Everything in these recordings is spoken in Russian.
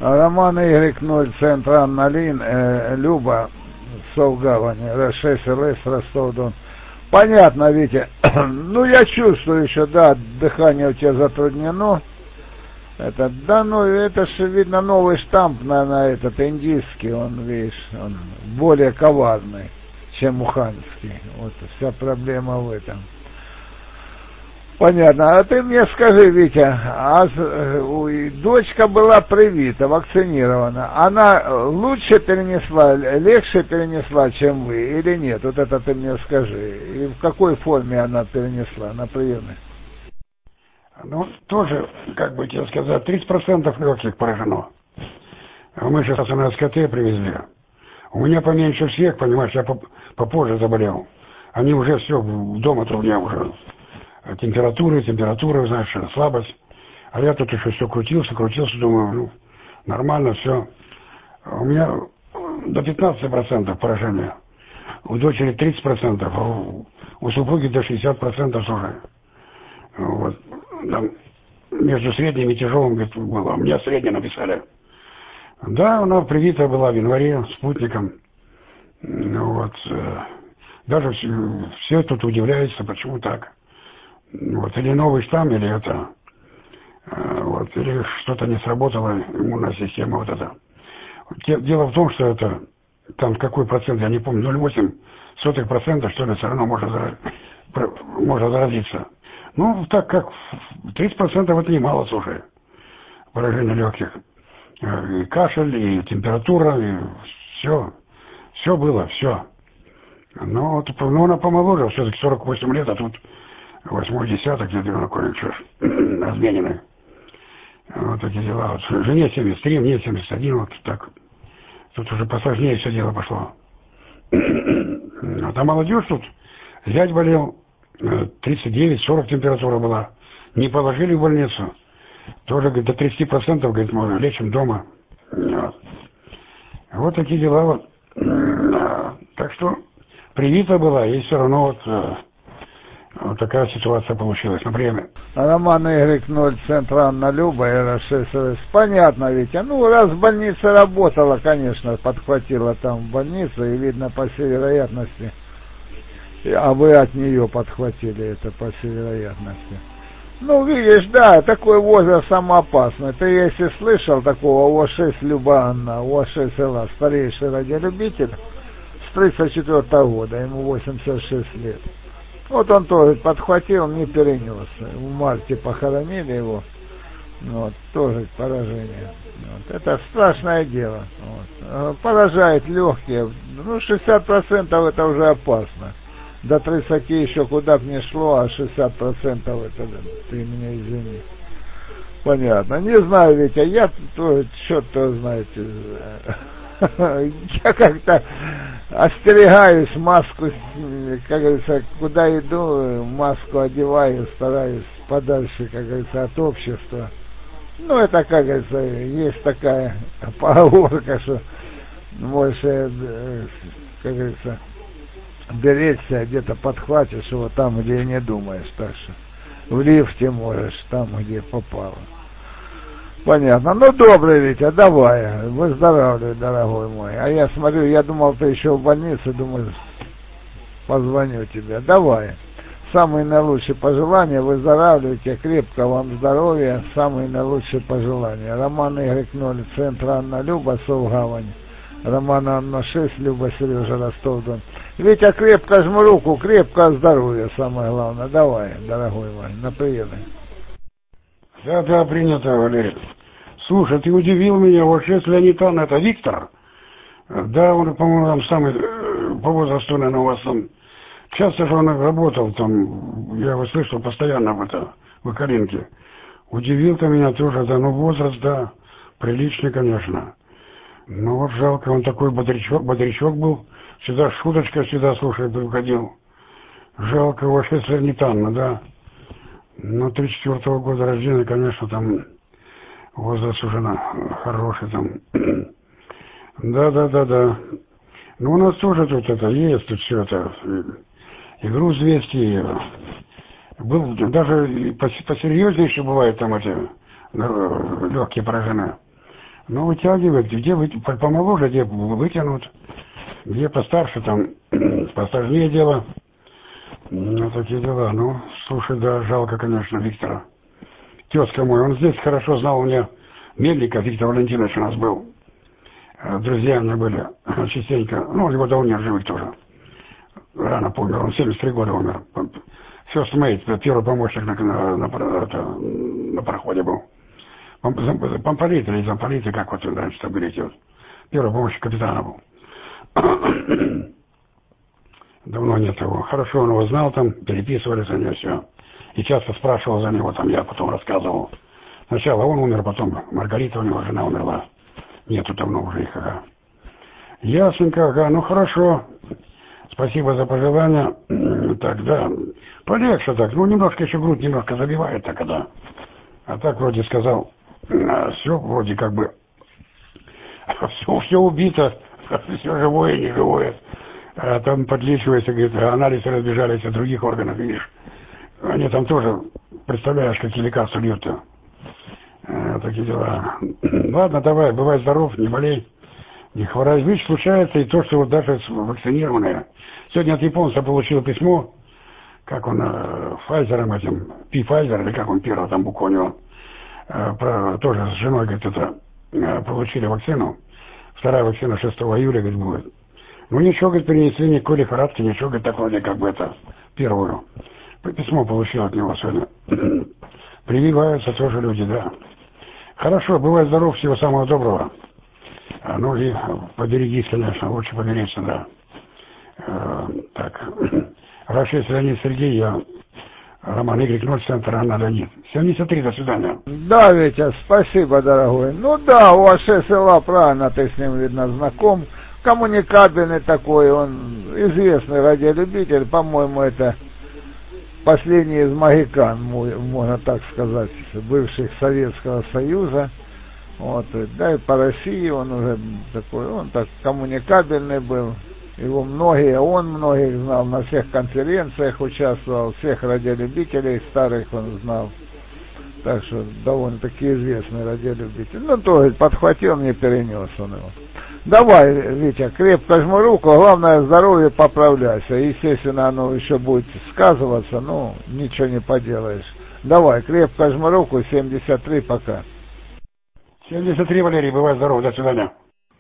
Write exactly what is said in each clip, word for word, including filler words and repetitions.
Роман Y ноль, центр Анна Лин, э, Люба, Совгавань, Р шесть ЛС, Ростов-Дон. Понятно, Витя. Ну, я чувствую еще, да, дыхание у тебя затруднено. Это, да, ну, это же, видно, новый штамп, наверное, этот индийский, он, видишь, он более коварный, чем уханьский. Вот вся проблема в этом. Понятно. А ты мне скажи, Витя, а дочка была привита, вакцинирована. Она лучше перенесла, легче перенесла, чем вы, или нет? Вот это ты мне скажи. И в какой форме она перенесла на приеме? Ну, тоже, как бы тебе сказать, тридцать процентов легких поражено. Мы сейчас на СКТ привезли. У меня поменьше всех, понимаешь, я попозже заболел. Они уже все, дома у меня уже температура, температура, знаешь, слабость. А я тут еще все крутился, крутился, думаю, ну, нормально все. У меня до пятнадцати процентов поражения. У дочери тридцать процентов, а у, у супруги до шестидесяти процентов уже. Вот. Там между средним и тяжелым, говорит, было. У меня среднее написали. Да, она привита была в январе спутником. Вот. Даже все, все тут удивляются, почему так. Вот. Или новый штамм, или это. Вот. Или что-то не сработало, иммунная система вот это. Дело в том, что это, там какой процент, я не помню, ноль целых восемь сотых процента, что ли, все равно можно, можно заразиться. Ну, так как тридцать процентов это немало, слушай, поражение легких. И кашель, и температура, и все. Все было, все. Но вот, ну, она помоложе, все-таки сорок восемь лет, а тут восьмой десяток, где-то такой, что ж, размененный. Вот такие дела. Вот, жене семьдесят три, мне семьдесят один, вот так. Тут уже посложнее все дело пошло. Вот, а молодежь тут, зять болел, тридцать девять сорок температура была. Не положили в больницу. Тоже, говорит, до тридцати процентов, говорит, можно, лечим дома. Вот. Вот такие дела вот. Так что привита была, и все равно вот, вот такая ситуация получилась на время. Роман Y ноль, центр Анна Люба, Р шесть ЛС. Понятно, Витя. Ну, раз больница работала, конечно, подхватила там в больнице, и видно по всей вероятности. А вы от нее подхватили это, по всей вероятности. Ну, видишь, да, такой возраст самоопасный. Ты, если слышал такого О шесть Люба Анна, О шесть ЛА, старейший радиолюбитель, с тридцать четвёртого года, ему восемьдесят шесть лет. Вот он тоже подхватил, не перенес. В марте похоронили его. Вот, тоже поражение. Вот, это страшное дело. Вот. Поражает легкие. Ну, шестьдесят процентов это уже опасно. До тридцати еще куда бы ни шло, а шестьдесят процентов это, ты меня извини. Понятно. Не знаю, Витя, я тоже, что-то, знаете, я как-то остерегаюсь маску, как говорится, куда иду, маску одеваю, стараюсь подальше, как говорится, от общества. Ну, это, как говорится, есть такая поговорка, что больше, как говорится, беречься, где-то подхватишь его там, где не думаешь, так что в лифте можешь, там, где попало. Понятно. Ну, добрый, Витя, давай, выздоравливай, дорогой мой. А я смотрю, я думал, ты еще в больнице, думаю, позвоню тебе. Давай. Самые наилучшие пожелания, выздоравливайте, крепко вам здоровья, самые наилучшие пожелания. Роман Y ноль, центр Анна Люба, Совгавань. Роман Анна шесть, Люба Сережа, Ростов-Дон. Витя, крепко жму руку, крепко здоровья, самое главное. Давай, дорогой мой, на приеме. Да, да, принято, Валерий. Слушай, ты удивил меня, вот шесть Леонид Анна, это Виктор? Да, он, по-моему, там самый, по возрасту, наверное, у вас там. Часто же он работал там, я его слышал постоянно в это, в Калинке. Удивил ты меня тоже, да, ну возраст, да, приличный, конечно. Ну вот жалко, он такой бодрячок, бодрячок был, всегда шуточка, всегда, слушай, приходил. Жалко его шесть Леонид Анна, да. Ну, тридцать четвёртого года рождения, конечно, там возраст уже на, хороший там. Да, да, да, да. Ну, у нас тоже тут это есть, тут все это, и груз двести, и был, даже посерьезнее еще бывает там эти легкие поражения. Ну, вытягивают, где вы, помоложе, где вытянут, где постарше, там, посложнее дело. Ну, такие дела. Ну, слушай, да, жалко, конечно, Виктора. Тезка мой, он здесь хорошо знал, у меня Мельников Виктор Валентинович у нас был. Друзья у меня были частенько. Ну, его давно не живых тоже. Рано помер, он семьдесят три года умер. Фёст Мейт, первый помощник на, на, на, это, на пароходе был. Помполит или замполит, как вот раньше там говорите. Вот. Первый помощник капитана был. Давно нет его. Хорошо он его знал там, переписывали за него все. И часто спрашивал за него, там я потом рассказывал. Сначала он умер, потом Маргарита у него, жена умерла. Нету давно уже их. Ага. Ясненько, ага, ну хорошо. Спасибо за пожелания. Так, да, полегче так. Ну, немножко еще грудь немножко забивает так, да. А так вроде сказал, все вроде как бы, все, все убито, все живое и неживое. А там подлечивается, говорит, анализы разбежались от других органов, видишь. Они там тоже, представляешь, какие лекарства льют-то. А, такие дела. Ладно, давай, бывай здоров, не болей, не хворай. Видишь, случается и то, что вот даже вакцинированные. Сегодня от японца получил письмо, как он, Файзером этим, Пи-Файзер, или как он первый там буква у него, про, тоже с женой, говорит, это, получили вакцину. Вторая вакцина шестого июля, говорит, будет. Ну ничего, говорит, перенесли, никакой лихорадки, ничего, говорит, так вроде как бы это, первую. Письмо получил от него сегодня. Прививаются тоже люди, да. Хорошо, бывай здоров, всего самого доброго. А, ну и поберегись, конечно, лучше поберечься, да. А, так, Рашид Леонид Сергей, я Роман Игорь ноль, центр Анна Леонид. семьдесят три, до свидания. Да, Витя, спасибо, дорогой. Ну да, у Аше села, правильно, ты с ним, видно, знаком. Коммуникабельный такой, он известный радиолюбитель, по-моему, это последний из магикан, можно так сказать, бывших Советского Союза. Вот, да и по России он уже такой, он так коммуникабельный был. Его многие, он многих знал, на всех конференциях участвовал, всех радиолюбителей старых он знал. Так что довольно-таки известный радиолюбитель. Ну, тоже подхватил, не перенес он его. Давай, Витя, крепко жму руку, главное здоровье, поправляйся. Естественно, оно еще будет сказываться, ну, ничего не поделаешь. Давай, крепко жму руку, семьдесят три, пока. семьдесят три, Валерий, бывай здоров, до свидания.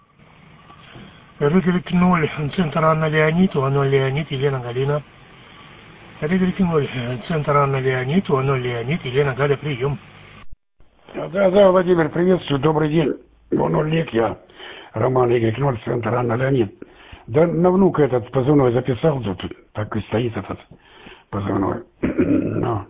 Рыгорик ноль, центр Анна Леонид, Анна Леонид, Елена Галина. Рыгорик ноль, центр Анна Леонид, Анна Леонид, Елена Галя, прием. Да, да, Владимир, приветствую, добрый день. Вон Олег, я, Роман Игорь ноль, центр Анна Леонид. Да на внука этот позывной записал, тут так и стоит этот позывной. Но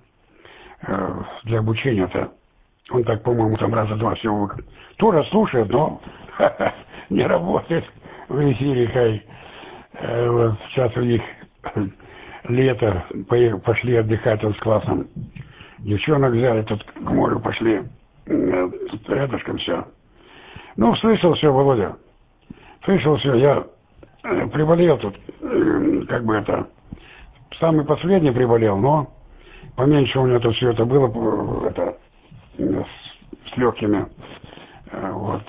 для обучения-то он так, по-моему, там раза два всего тоже слушает, но не работает в эфире, хай. Вот сейчас у них лето, пошли отдыхать он с классом. Девчонок взяли, тут к морю пошли. Тут рядышком все. Ну, слышал все, Володя. Слышал все, я приболел тут, как бы это, самый последний приболел, но поменьше у меня тут все это было, это, с, с легкими. Вот.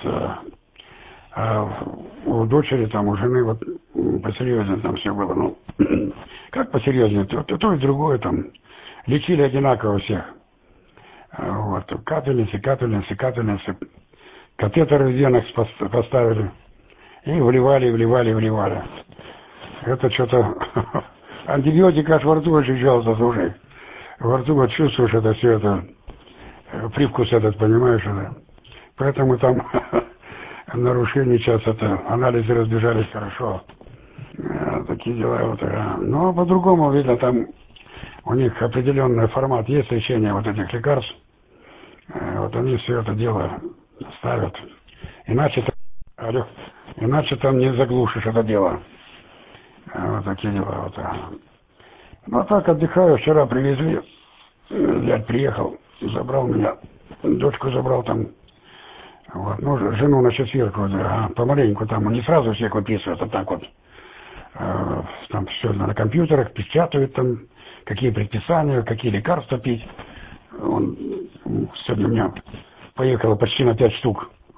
А у дочери, там, у жены, вот, посерьезнее там все было. Ну, как посерьезнее? То, то, то и другое там. Лечили одинаково всех. Вот. Капельницы, капельницы, капельницы. Катетеры в венах поставили. И вливали, вливали, вливали. Это что-то... Антибиотик аж во рту ощущался, слушай. Во рту вот чувствуешь это все, это... Привкус этот, понимаешь, это. Поэтому там... нарушений сейчас это, анализы разбежались хорошо. А, такие дела вот. А. Но по-другому, видно, там у них определенный формат есть лечения вот этих лекарств. А, вот они все это дело ставят. Иначе, алло, иначе там не заглушишь это дело. А, вот такие дела вот. А. Ну а так отдыхаю, вчера привезли, дядь приехал, забрал меня, дочку забрал там. Вот, ну, жену на четверг, вот, а помаленьку там, не сразу всех выписывают, а так вот, э, там все на компьютерах печатают там, какие предписания, какие лекарства пить. Он сегодня у меня поехало почти на пять штук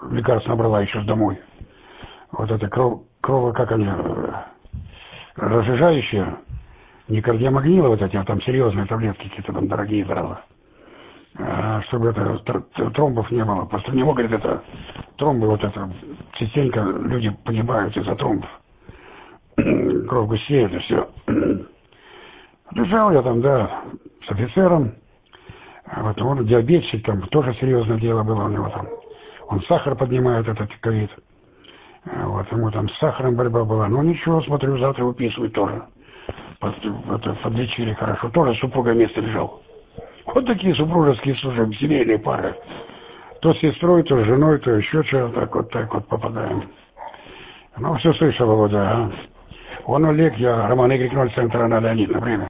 лекарств набрала еще домой. Вот это кров, крово, как они, разжижающие, не кардиомагнилы вот эти, а там серьезные таблетки какие-то там дорогие брала. А, чтобы это тромбов не было. После него, говорит, это тромбы, вот это, частенько люди погибают из-за тромбов. Кровь густеет и все. Лежал я там, да, с офицером. Вот он диабетчик, там тоже серьезное дело было у него там. Он сахар поднимает, этот ковид. Вот ему там с сахаром борьба была. Ну ничего, смотрю, завтра выписывают тоже. Под, это, подлечили хорошо. Тоже с супругой вместе лежал. Вот такие супружеские службы, семейные пары. То с сестрой, то с женой, то еще что-то. Так вот, так вот попадаем. Ну, все слышал, Володя, а? Он Олег, я Роман Игорь ноль, центр Анна Леонидовна. Время.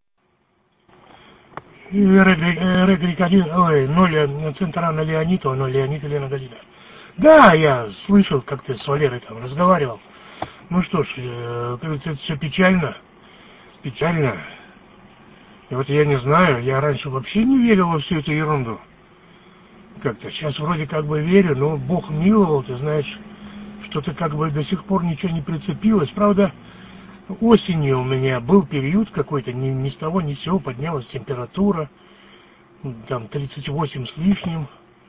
Редрик один, ой, ноль, центр Анна Леонидовна, ноль Леонид Елена Галина. Да, я слышал, как ты с Валерой там разговаривал. Ну что ж, э, это все печально. Печально. И вот я не знаю, я раньше вообще не верил во всю эту ерунду. Как-то сейчас вроде как бы верю, но Бог миловал, ты знаешь, что-то как бы до сих пор ничего не прицепилось. Правда, осенью у меня был период какой-то, ни, ни с того ни с сего поднялась температура, там тридцать восемь с лишним.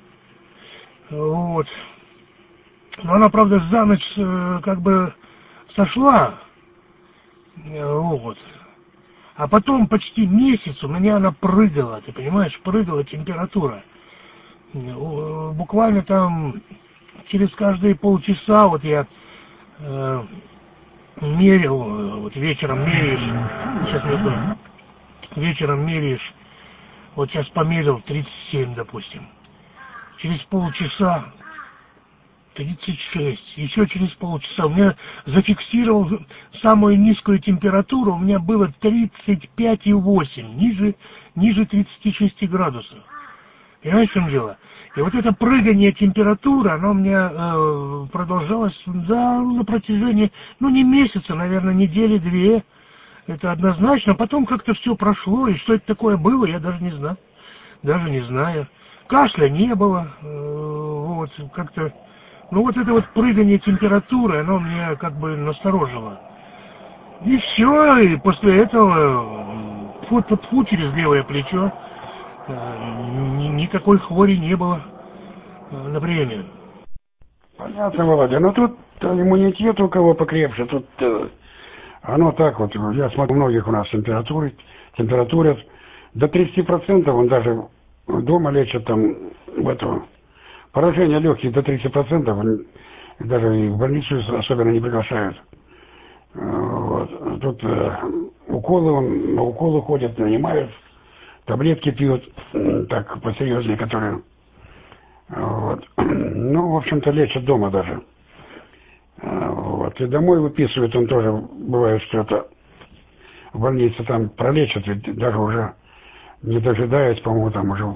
Вот. Но она, правда, за ночь э, как бы сошла. Вот. А потом почти месяц у меня она прыгала, ты понимаешь, прыгала температура. Буквально там через каждые полчаса вот я э, мерил, вот вечером меряешь, сейчас минуту, вечером меряешь, вот сейчас померил тридцать семь, допустим. Через полчаса тридцать шесть, еще через полчаса у меня зафиксировал самую низкую температуру, у меня было тридцать пять и восемь, ниже, ниже тридцати шести градусов. Понимаешь, в чем дело? И вот это прыгание температуры, оно у меня э, продолжалось, да, на протяжении, ну, не месяца, наверное, недели две. Это однозначно. Потом как-то все прошло, и что это такое было, я даже не знаю. Даже не знаю. Кашля не было, э, вот, как-то... Ну, вот это вот прыгание температуры, оно меня как бы насторожило. И все, и после этого, фу-фу-фу, через левое плечо, никакой хвори не было на приеме. Понятно, Володя. Но тут иммунитет у кого покрепше. Тут э, оно так вот. Я смотрю, у многих у нас температуры, температурят до тридцати процентов. Он даже дома лечит там в эту поражение легких до тридцати процентов. Даже и в больницу особенно не приглашают. Вот. Тут э, уколы, он на уколы ходит, нанимают. Таблетки пьют, так, посерьезнее, которые... Вот. Ну, в общем-то, лечат дома даже. Вот. И домой выписывают, он тоже, бывает, что это в больнице там пролечат, ведь даже уже не дожидаясь, по-моему, там уже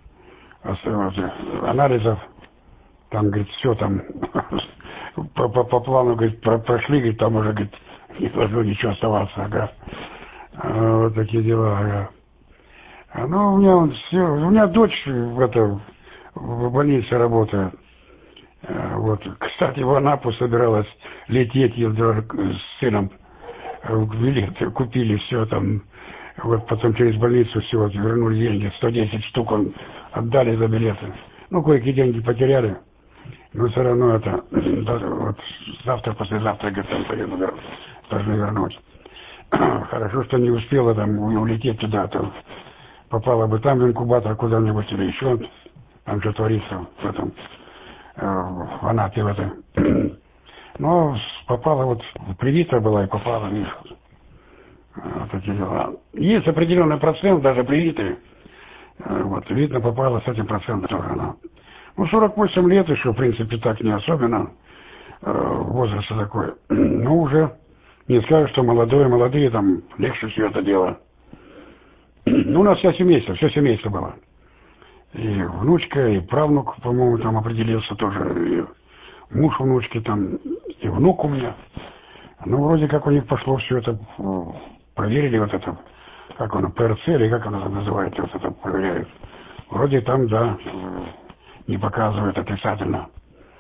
анализов, там, говорит, все там по, по, по плану, говорит, про, прошли, говорит, там уже, говорит, не должно ничего оставаться, ага. Вот такие дела, ага. Ну, у меня, все, у меня дочь в, это, в больнице работает. Вот. Кстати, в Анапу собиралась лететь, я с сыном билеты купили, все там. Вот потом через больницу все, вот, вернули деньги, сто десять штук он отдали за билеты. Ну, кое-какие деньги потеряли, но все равно это, даже, вот завтра, послезавтра, говорит, там поеду, должны вернуть. Хорошо, что не успела там улететь туда, то попала бы там в инкубатор куда-нибудь или еще, там что творится в этом, в Анапе в этом. Но попала вот, привита была и попала, видишь, вот такие дела. Есть определенный процент, даже привитые, вот, видно, попала с этим процентом тоже она. Ну, сорок восемь лет еще, в принципе, так не особенно, возраст такой, но уже не скажешь, что молодой, молодые там легче все это дело. Ну, у нас вся семейство, все семейство было. И внучка, и правнук, по-моему, там определился тоже. И муж внучки там, и внук у меня. Ну, вроде как у них пошло все это, проверили вот это, как оно, ПРЦ, или как оно называется, вот это проверяют. Вроде там, да, не показывают отрицательно.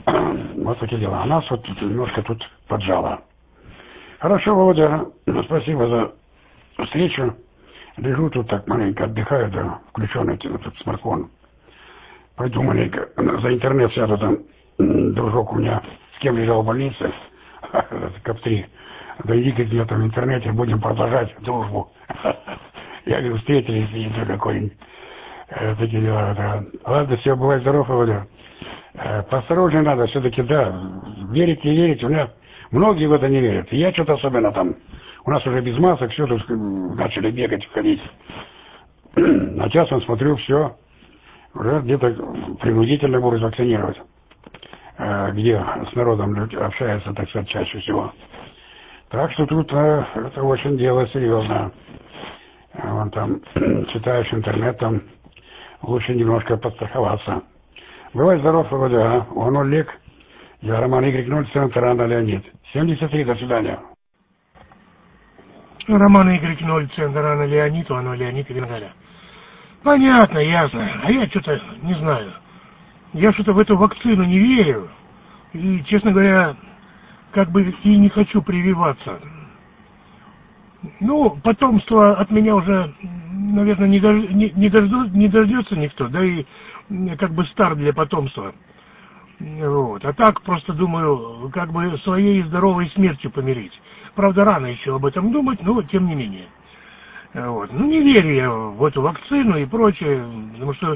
Вот такие дела. А нас вот тут немножко тут поджало. Хорошо, Володя, спасибо за встречу. Лежу тут так маленько, отдыхаю, да, включенный этот смартфон. Пойду маленько за интернет сяду, там дружок у меня с кем лежал в больнице, КАП три. Да иди-ка мне там в интернете, будем продолжать дружбу. Я говорю, встретились, и иду какой-нибудь. Э, такие дела, да. Ладно, все, бывай здоров, Володя. Э, поосторожнее надо, все-таки, да, верить, не верить, у меня многие в это не верят. И я что-то особенно там, у нас уже без масок, все тут начали бегать, ходить. А сейчас я смотрю, все, уже где-то принудительно будут вакцинировать. Э, где с народом общаются, так сказать, чаще всего. Так что тут э, это очень дело серьезное. Вон там читаешь интернет, там лучше немножко подстраховаться. Бывай здоров, Володя, а? Он Олег, я Роман Y ноль, центр Анна Леонид. семьдесят три, до свидания. Роман Y ноль, центр Анна Леонид, Анна Леонид и Галя. Понятно, ясно. А я что-то не знаю. Я что-то в эту вакцину не верю. И, честно говоря, как бы и не хочу прививаться. Ну, потомство от меня уже, наверное, не, дож, не, не, дожду, не дождется никто, да и как бы стар для потомства. Вот. А так просто думаю, как бы своей здоровой смертью помирить. Правда, рано еще об этом думать, но тем не менее. Вот. Ну, не верю я в эту вакцину и прочее, потому что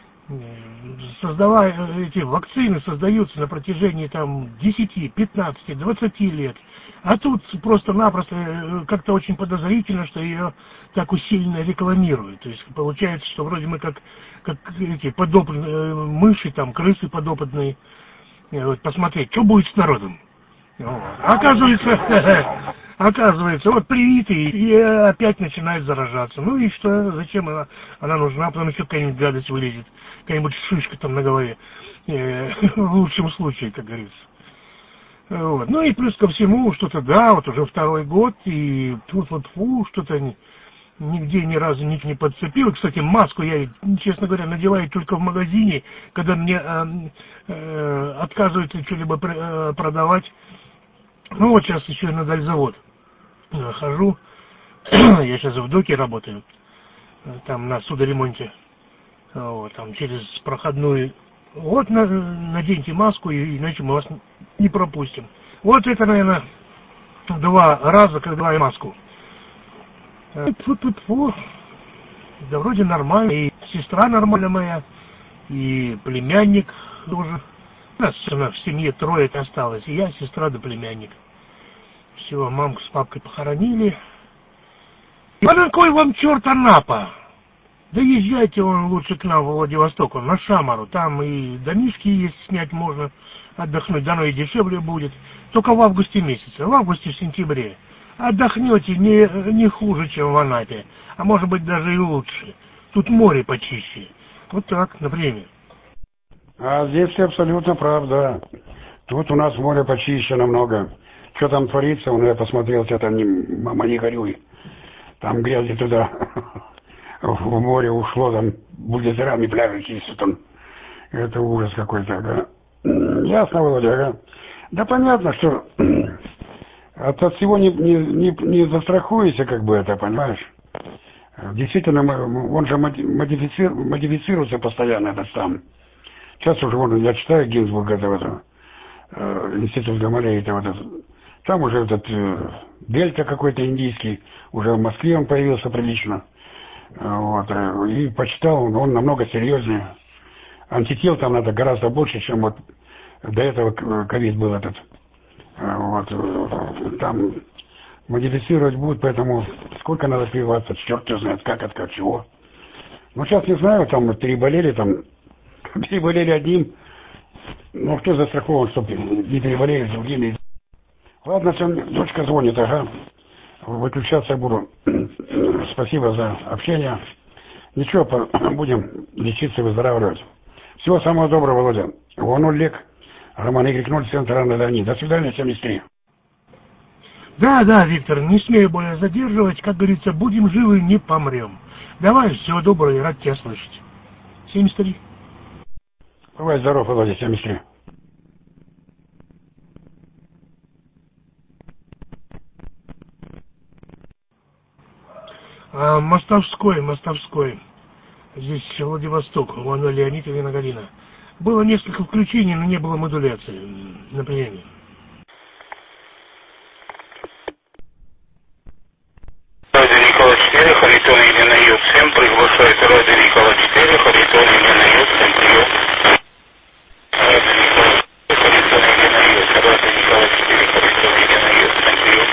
создавая эти вакцины создаются на протяжении там десяти, пятнадцати, двадцати лет. А тут просто-напросто как-то очень подозрительно, что ее так усиленно рекламируют. То есть получается, что вроде мы как, как эти подопытные мыши, там, крысы подопытные. Вот, посмотреть, что будет с народом. Вот. Оказывается, оказывается, вот привитый и опять начинает заражаться. Ну и что, зачем она, она нужна? Потом еще какая-нибудь гадость вылезет. Какая-нибудь шишка там на голове. Э, в лучшем случае, как говорится. Вот. Ну и плюс ко всему, что-то, да, вот уже второй год, и тут вот фу, что-то нигде ни разу не, не подцепил. Кстати, маску я, честно говоря, надеваю только в магазине, когда мне э, э, отказываются что-либо э, продавать. Ну вот сейчас еще на дальзавод хожу. Я сейчас в доке работаю, там на судоремонте. Вот, там через проходную. Вот на, наденьте маску, и иначе мы вас не пропустим. Вот это, наверное, два раза, когда я маску. Фу-фу-фу. Да вроде нормально. И сестра нормальная моя, и племянник тоже. У нас в семье трое осталось. И я, сестра да племянник. Все, мамку с папкой похоронили. А на кой вам черт Анапа? Да езжайте вон лучше к нам в Владивосток, на Шамару. Там и домишки есть, снять можно, отдохнуть. Да, оно и дешевле будет. Только в августе месяце, в августе, в сентябре. Отдохнете не, не хуже, чем в Анапе. А может быть даже и лучше. Тут море почище. Вот так, например. А здесь ты абсолютно прав, да. Тут у нас море почище намного. Что там творится, ну, я посмотрел, тебя там, не, мама, не горюй. Там грязи туда в море ушло, там бульдозерами пляжи чистят, там. Это ужас какой-то, ага. Ясно, Володя, ага. Да понятно, что от, от всего не, не, не, не застрахуешься, как бы это, понимаешь? Действительно, он же модифици, модифицируется постоянно, этот сам. Сейчас уже, вон, я читаю Гинзбург, это, это, э, институт Гамалеи, это, вот, это, там уже этот э, дельта какой-то индийский, уже в Москве он появился прилично. Вот, и почитал, он, он намного серьезнее. Антител там надо гораздо больше, чем вот до этого ковид был этот. Вот, там модифицировать будут, поэтому сколько надо прививаться, черт его знает, как, от как, чего. Ну, сейчас не знаю, там переболели, там, переболели одним, ну, кто застрахован, чтобы не переболели другими. Ладно, все, дочка звонит, ага. Выключаться буду. Спасибо за общение. Ничего, будем лечиться, выздоравливать. Всего самого доброго, Володя. Вон Олег, Роман Y ноль, центр Анна Леонид. До свидания, семьдесят три. Да, да, Виктор, не смею более задерживать. Как говорится, будем живы, не помрем. Давай, всего доброго и рад тебя слышать. семьдесят три. Бывай здоров, Володя, семьдесят три. А, Мостовской, Мостовской. Здесь Владивосток, Ванна Леонид и Виноградина. Было несколько включений, но не было модуляции на приеме. Радио Никола четыре, Харитон Елена Ю семь, приглашает Радио Никола четыре, Харитон Елена Ю семь, прием. Радио Никола четыре, Харитон Елена Ю, Радио Никола четыре, Харитон Елена Ю семь, прием.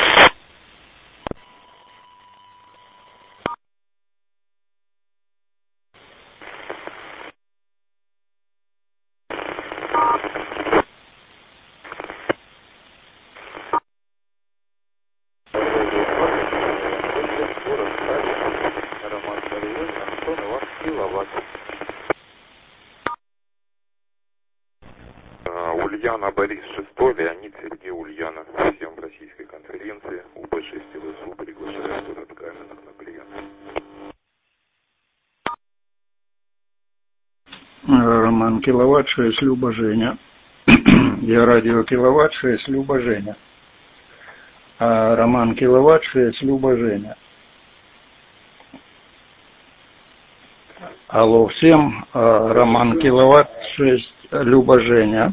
Ульяна Борис шестой, Леонид Сергей Ульянов. Всем в российской конференции У Б шесть ЛСУ приглашает город Каменных на прием. Роман Киловатт шесть, Люба Женя. Я радио Киловатт шесть, Люба Женя. А Роман Киловатт шесть, Люба Женя. Алло, всем. А Роман Киловатт шесть, Люба Женя.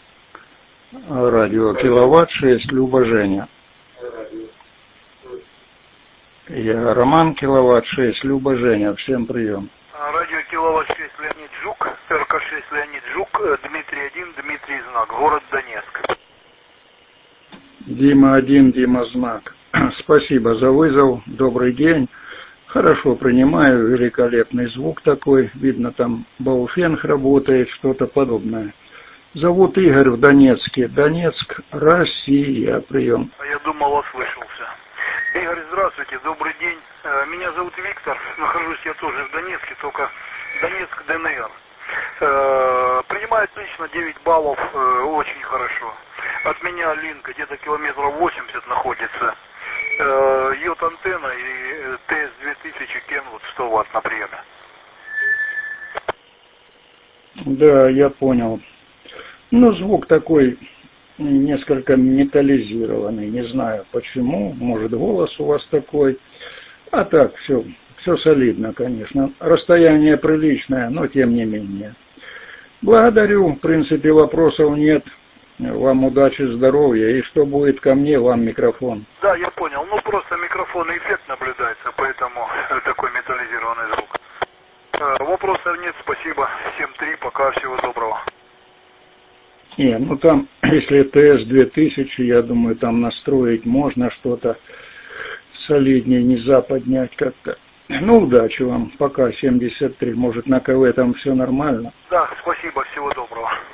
Радио Киловатт шесть, Люба Женя. Я Роман Киловатт шесть, Люба Женя. Всем прием. Радио Киловатт шесть, Леонид Жук. Р К шесть, Леонид Жук. Дмитрий один, Дмитрий Знак. Город Донецк. Дима один, Дима Знак. Спасибо за вызов. Добрый день. Хорошо принимаю. Великолепный звук такой. Видно, там Бауфенг работает, что-то подобное. Зовут Игорь в Донецке. Донецк, Россия. Прием. Я думал, ослышался. Игорь, здравствуйте, добрый день. Меня зовут Виктор. Нахожусь я тоже в Донецке, только Донецк, Д Н Р. Принимает лично девять баллов, очень хорошо. От меня линк где-то километров восемьдесят находится. Йод антенна и Т С две тысячи Кенвуд сто ватт на приеме. Да, я понял. Ну, звук такой несколько металлизированный, не знаю почему, может голос у вас такой. А так, все, все солидно, конечно. Расстояние приличное, но тем не менее. Благодарю, в принципе вопросов нет. Вам удачи, здоровья, и что будет ко мне, вам микрофон. Да, я понял, ну просто микрофонный эффект наблюдается, поэтому такой металлизированный звук. Вопросов нет, спасибо, семь три, пока, всего доброго. Не, ну там, если Т С две тысячи, я думаю, там настроить можно что-то солиднее, нельзя поднять как-то. Ну, удачи вам, пока, семьдесят три, может на КВ там все нормально. Да, спасибо, всего доброго.